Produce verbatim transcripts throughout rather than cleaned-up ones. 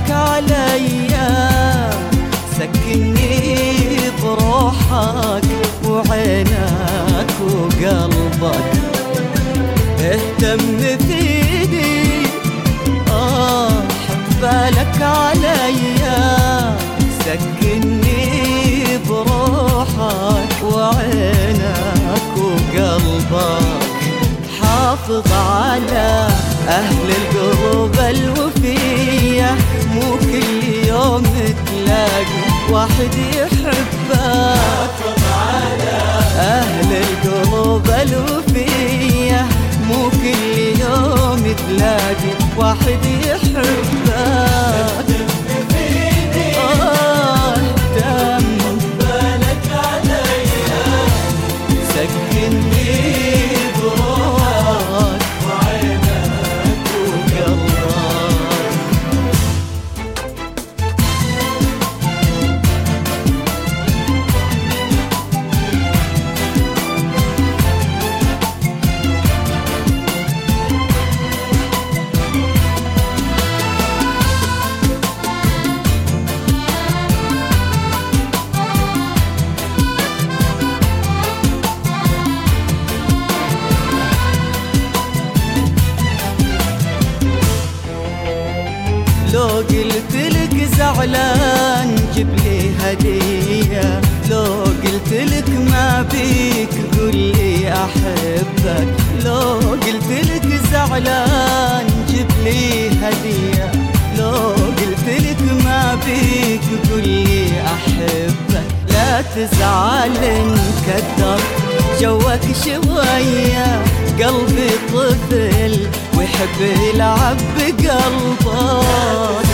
بالك عليا، سكنني بروحك وعينك وقلبك، اهتم فيني آه حط بالك عليا، سكنني بروحك وعينك وقلبك، حافظ على أهل القلوب الوفية، مو كل يوم تلاقي واحد يحبك. حافظ على أهل القلوب الوفية، مو كل يوم تلاقي واحد يحبك. آه اهتم بالك عليا، سكنني بروحك وعينك وقلبك. لو قلت لك زعلان جيب لي هدية، لو قلت لك ما بيك قول لي أحبك، لو قلت لك زعلان جيب لي هدية، لو قلت لك ما بيك قول لي أحبك. لا تزعل انكدر جوك شوية، قلبي طفل ويحب يلعب بقلبك،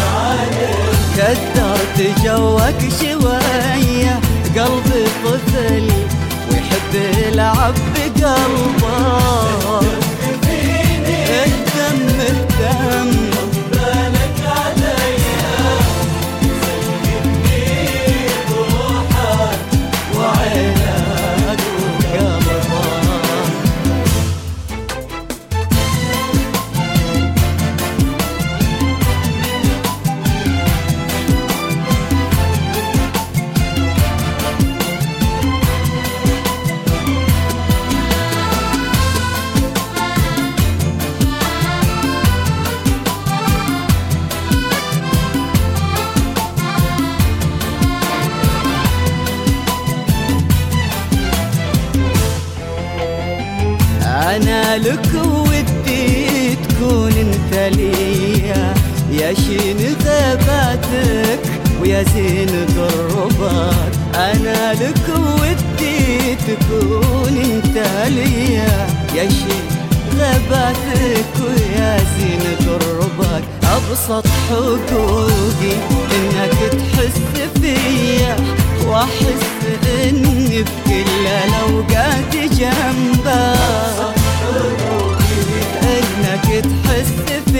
كدرت جوك شوية، قلبي طفل ويحب يلعب بقلبك. اهتم اهتم بالك عليا، سكنني بروحك وعينك وقلبك. أنا لك ودي تكون انت ليا، يا شين غاباتك ويا زين قربك، أنا لك ودي تكون انت ليا، يا شين غاباتك ويا زين قربك. أبسط حقوقي إنك تحس فيا، وأحس إني بكل الأوقات جنبك، إنك تحس